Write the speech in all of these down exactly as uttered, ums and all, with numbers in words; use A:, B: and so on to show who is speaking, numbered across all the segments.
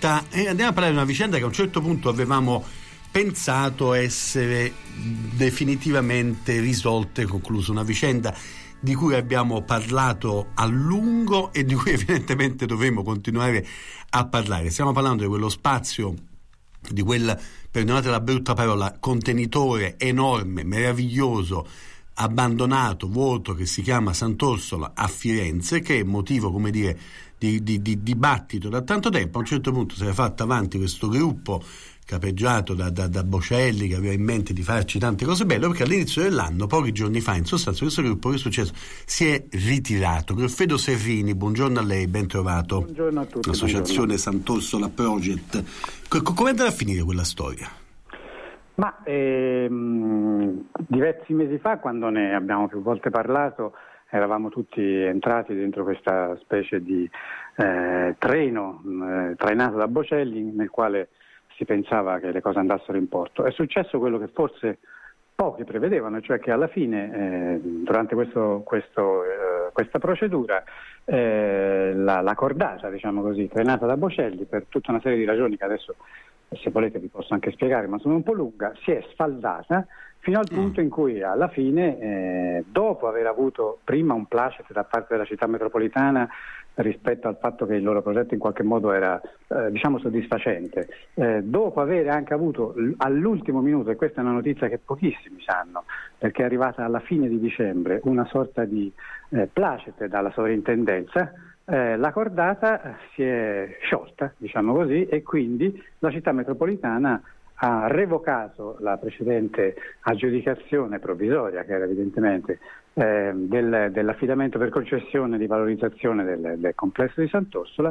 A: diretta e andiamo a parlare di una vicenda che a un certo punto avevamo pensato essere definitivamente risolta e conclusa, una vicenda di cui abbiamo parlato a lungo e di cui evidentemente dovremo continuare a parlare. Stiamo parlando di quello spazio, di quel, perdonate la brutta parola, contenitore enorme, meraviglioso, abbandonato, vuoto, che si chiama Sant'Orsola a Firenze, che è motivo, come dire, di, di, di dibattito da tanto tempo. A un certo punto si era fatto avanti questo gruppo capeggiato da, da, da Bocelli, che aveva in mente di farci tante cose belle, perché all'inizio dell'anno, pochi giorni fa, in sostanza questo gruppo, che è successo? Si è ritirato. Goffredo Serrini, buongiorno a lei, ben trovato.
B: Buongiorno a tutti.
A: L'associazione
B: buongiorno.
A: Sant'Orsola Project. C- come andrà a finire quella storia?
B: Ma ehm, diversi mesi fa, quando ne abbiamo più volte parlato, eravamo tutti entrati dentro questa specie di eh, treno eh, trainato da Bocelli, nel quale si pensava che le cose andassero in porto. È successo quello che forse pochi prevedevano, cioè che alla fine, eh, durante questo, questo, eh, questa procedura, eh, la, la cordata, diciamo così, trainata da Bocelli, per tutta una serie di ragioni che adesso, se volete, vi posso anche spiegare, ma sono un po' lunga, si è sfaldata fino al punto in cui alla fine, eh, dopo aver avuto prima un placet da parte della città metropolitana rispetto al fatto che il loro progetto in qualche modo era eh, diciamo soddisfacente, eh, dopo aver anche avuto l- all'ultimo minuto, e questa è una notizia che pochissimi sanno perché è arrivata alla fine di dicembre, una sorta di eh, placet dalla sovrintendenza, eh, la cordata si è sciolta, diciamo così, e quindi la città metropolitana ha revocato la precedente aggiudicazione provvisoria, che era evidentemente eh, del, dell'affidamento per concessione di valorizzazione del, del complesso di Sant'Orsola,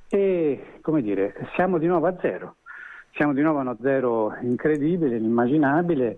B: e, come dire, siamo di nuovo a zero. Siamo di nuovo a uno zero incredibile, inimmaginabile,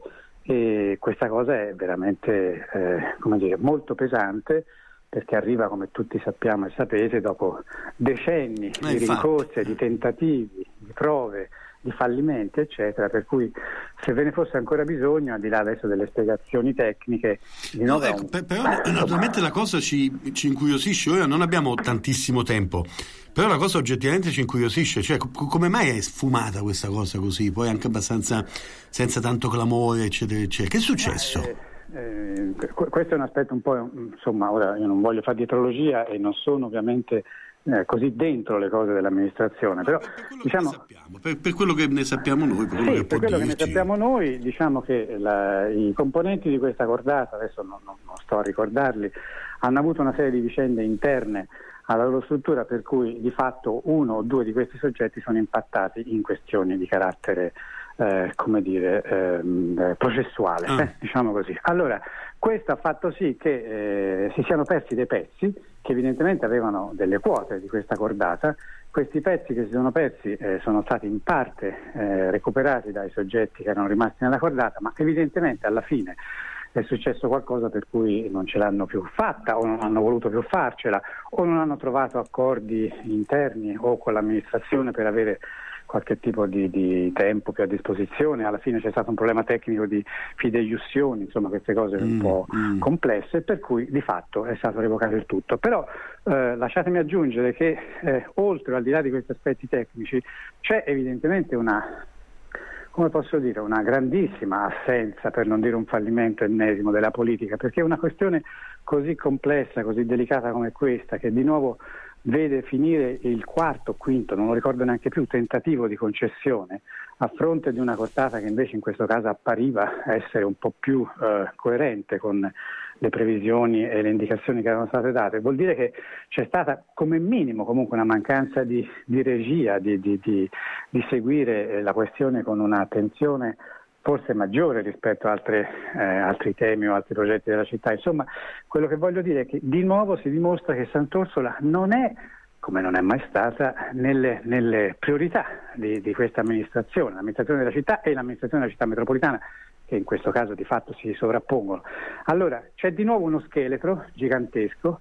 B: e questa cosa è veramente eh, come dire, molto pesante, perché arriva, come tutti sappiamo e sapete, dopo decenni
A: eh,
B: di rincorse, di tentativi, di prove, di fallimenti, eccetera, per cui se ve ne fosse ancora bisogno, al di là adesso delle spiegazioni tecniche, di
A: no,
B: nuovo
A: ecco,
B: un...
A: per, però naturalmente la cosa ci, ci incuriosisce. Ora non abbiamo tantissimo tempo, però la cosa oggettivamente ci incuriosisce, cioè co- come mai è sfumata questa cosa così, poi anche abbastanza senza tanto clamore, eccetera eccetera. Che è successo?
B: Eh, eh, questo è un aspetto un po', insomma, ora io non voglio fare dietrologia e non sono ovviamente Eh, così dentro le cose dell'amministrazione, però
A: per, per quello
B: diciamo,
A: che ne sappiamo, per, per quello che ne sappiamo noi, per quello
B: sì,
A: che
B: per
A: può
B: quello
A: dirci.
B: che ne sappiamo noi, diciamo che la, i componenti di questa cordata, adesso non, non, non sto a ricordarli, hanno avuto una serie di vicende interne alla loro struttura, per cui di fatto uno o due di questi soggetti sono impattati in questioni di carattere eh, come dire ehm, processuale,
A: ah.
B: eh, diciamo così. Allora, questo ha fatto sì che eh, si siano persi dei pezzi che evidentemente avevano delle quote di questa cordata. Questi pezzi che si sono persi eh, sono stati in parte eh, recuperati dai soggetti che erano rimasti nella cordata, ma evidentemente alla fine è successo qualcosa per cui non ce l'hanno più fatta, o non hanno voluto più farcela, o non hanno trovato accordi interni o con l'amministrazione per avere qualche tipo di, di tempo più a disposizione. Alla fine c'è stato un problema tecnico di fideiussioni, insomma queste cose un
A: mm,
B: po'
A: mm.
B: complesse, per cui di fatto è stato revocato il tutto. Però eh, lasciatemi aggiungere che eh, oltre, al di là di questi aspetti tecnici, c'è evidentemente una, come posso dire, una grandissima assenza, per non dire un fallimento ennesimo, della politica, perché è una questione così complessa, così delicata come questa, che di nuovo vede finire il quarto o quinto, non lo ricordo neanche più, tentativo di concessione, a fronte di una cordata che invece in questo caso appariva essere un po' più eh, coerente con le previsioni e le indicazioni che erano state date. Vuol dire che c'è stata come minimo comunque una mancanza di, di regia, di, di, di, di seguire la questione con un'attenzione forse maggiore rispetto a altre, eh, altri temi o altri progetti della città. Insomma, quello che voglio dire è che di nuovo si dimostra che Sant'Orsola non è, come non è mai stata, nelle, nelle priorità di, di questa amministrazione, l'amministrazione della città e l'amministrazione della città metropolitana, che in questo caso di fatto si sovrappongono. Allora, c'è di nuovo uno scheletro gigantesco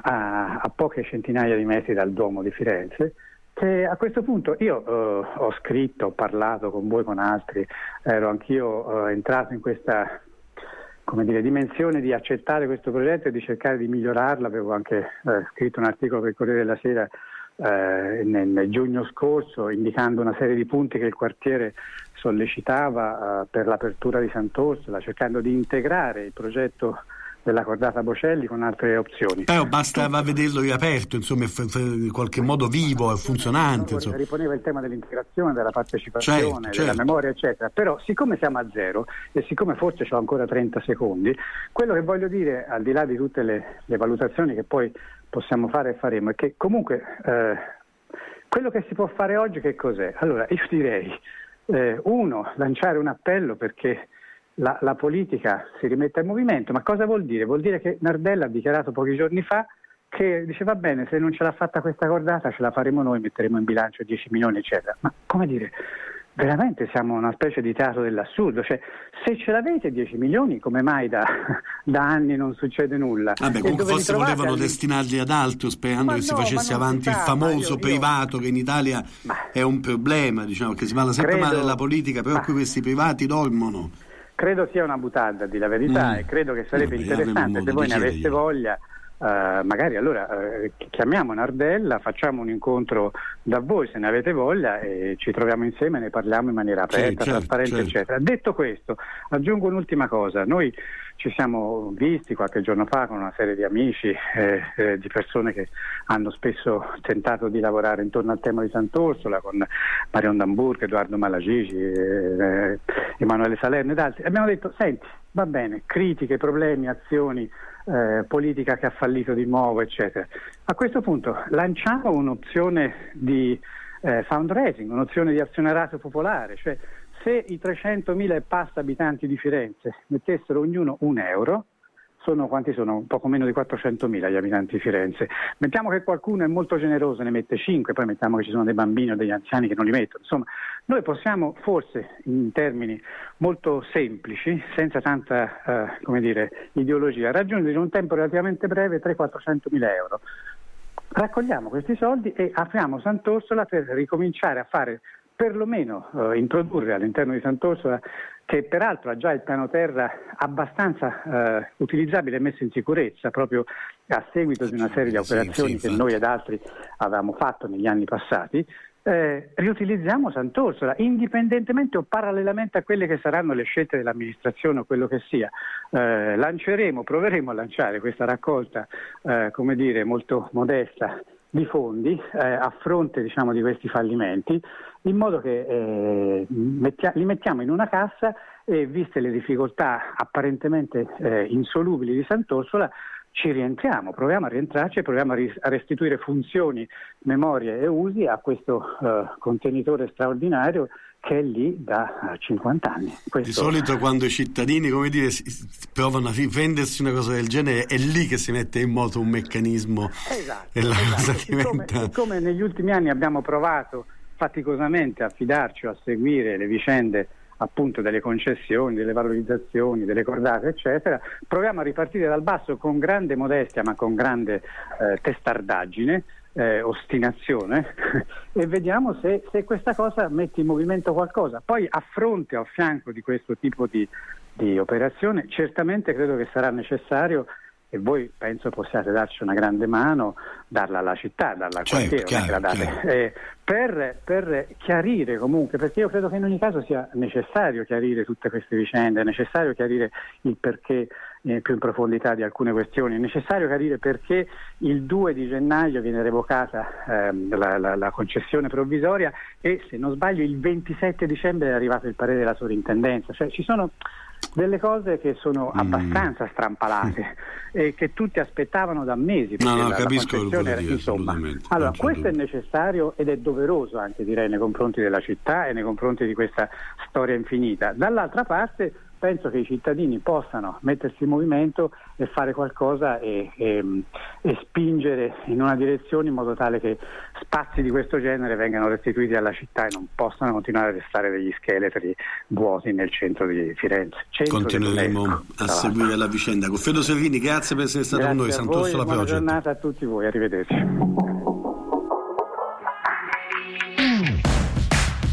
B: a, a poche centinaia di metri dal Duomo di Firenze, che a questo punto io eh, ho scritto, ho parlato con voi, con altri, ero anch'io eh, entrato in questa, come dire, dimensione di accettare questo progetto e di cercare di migliorarlo. Avevo anche eh, scritto un articolo per il Corriere della Sera eh, nel, nel giugno scorso, indicando una serie di punti che il quartiere sollecitava eh, per l'apertura di Sant'Orsola, cercando di integrare il progetto della cordata Bocelli con altre opzioni.
A: Però bastava vederlo riaperto, insomma, f- f- in qualche modo vivo e funzionante. Insomma.
B: Riponeva il tema dell'integrazione, della partecipazione,
A: certo,
B: della
A: certo.
B: memoria, eccetera. Però siccome siamo a zero e siccome forse ho ancora trenta secondi, quello che voglio dire, al di là di tutte le, le valutazioni che poi possiamo fare e faremo, è che comunque eh, quello che si può fare oggi che cos'è? Allora, io direi, eh, uno, lanciare un appello perché La, la politica si rimette in movimento. Ma cosa vuol dire? Vuol dire che Nardella ha dichiarato pochi giorni fa che dice va bene, se non ce l'ha fatta questa cordata ce la faremo noi, metteremo in bilancio dieci milioni eccetera. Ma come dire, veramente siamo una specie di teatro dell'assurdo, cioè se ce l'avete dieci milioni come mai da, da anni non succede nulla?
A: Vabbè, comunque forse volevano
B: lì?
A: destinarli ad altro sperando
B: ma
A: che si
B: no,
A: facesse avanti
B: si
A: il
B: sa,
A: famoso
B: io, io...
A: privato che in Italia
B: ma...
A: è un problema, diciamo, che si parla sempre
B: credo...
A: male della politica, però
B: ma...
A: qui questi privati dormono.
B: Credo sia una buttata di la verità mm. e credo che sarebbe
A: Vabbè,
B: interessante se voi ne aveste voglia, uh, magari allora uh, chiamiamo Nardella, facciamo un incontro da voi se ne avete voglia e ci troviamo insieme e ne parliamo in maniera aperta,
A: certo,
B: trasparente
A: certo.
B: eccetera. Detto questo, aggiungo un'ultima cosa, noi ci siamo visti qualche giorno fa con una serie di amici, eh, eh, di persone che hanno spesso tentato di lavorare intorno al tema di Sant'Orsola, con Marion D'Amburg, Edoardo Malagigi, eh, Emanuele Salerno ed altri. Abbiamo detto, senti, va bene, critiche, problemi, azioni, eh, politica che ha fallito di nuovo, eccetera. A questo punto lanciamo un'opzione di eh, fundraising, un'opzione di azionariato popolare, cioè se i trecentomila e passa abitanti di Firenze mettessero ognuno un euro, sono quanti sono? Un poco meno di quattrocentomila gli abitanti di Firenze. Mettiamo che qualcuno è molto generoso, ne mette cinque, poi mettiamo che ci sono dei bambini o degli anziani che non li mettono. Insomma, noi possiamo forse in termini molto semplici, senza tanta eh, come dire, ideologia, raggiungere in un tempo relativamente breve trecento-quattrocentomila euro. Raccogliamo questi soldi e apriamo Sant'Orsola per ricominciare a fare perlomeno eh, introdurre all'interno di Sant'Orsola, che peraltro ha già il piano terra abbastanza eh, utilizzabile e messo in sicurezza proprio a seguito di una serie di operazioni sì, sì, che noi ed altri avevamo fatto negli anni passati, eh, riutilizziamo Sant'Orsola indipendentemente o parallelamente a quelle che saranno le scelte dell'amministrazione o quello che sia. Eh, lanceremo, proveremo a lanciare questa raccolta eh, come dire molto modesta di fondi eh, a fronte diciamo di questi fallimenti, in modo che eh, mettia- li mettiamo in una cassa e, viste le difficoltà apparentemente eh, insolubili di Sant'Orsola, ci rientriamo, proviamo a rientrarci e proviamo a, ris- a restituire funzioni, memorie e usi a questo eh, contenitore straordinario che è lì da cinquanta anni. Questo...
A: Di solito quando i cittadini, come dire, si, provano a vendersi una cosa del genere, è lì che si mette in moto un meccanismo
B: esatto,
A: e la cosa
B: esatto.
A: diventa...
B: Siccome, siccome negli ultimi anni abbiamo provato faticosamente a fidarci o a seguire le vicende appunto delle concessioni, delle valorizzazioni, delle cordate eccetera, proviamo a ripartire dal basso con grande modestia ma con grande eh, testardaggine, eh, ostinazione e vediamo se, se questa cosa mette in movimento qualcosa. Poi a fronte o a fianco di questo tipo di, di operazione certamente credo che sarà necessario, e voi penso possiate darci una grande mano, darla alla città, darla al quartiere,
A: certo, chiaro,
B: eh, per, per chiarire comunque, perché io credo che in ogni caso sia necessario chiarire tutte queste vicende, è necessario chiarire il perché eh, più in profondità di alcune questioni, è necessario chiarire perché il due di gennaio viene revocata ehm, la, la, la concessione provvisoria e, se non sbaglio, il ventisette dicembre è arrivato il parere della sovrintendenza, cioè ci sono delle cose che sono abbastanza mm. strampalate mm. e che tutti aspettavano da mesi, perché
A: no, no,
B: la,
A: capisco
B: la concessione
A: dire,
B: insomma. Allora, questo
A: dubbio.
B: È necessario ed è doveroso anche, direi, nei confronti della città e nei confronti di questa storia infinita. Dall'altra parte penso che i cittadini possano mettersi in movimento e fare qualcosa e, e, e spingere in una direzione in modo tale che spazi di questo genere vengano restituiti alla città e non possano continuare a restare degli scheletri vuoti nel centro di Firenze. Centro
A: Continueremo a seguire la vicenda. Goffredo Servini, grazie per essere stato
B: grazie
A: con noi. Sant'Orsola
B: Project. Buona
A: giornata
B: a tutti voi, arrivederci.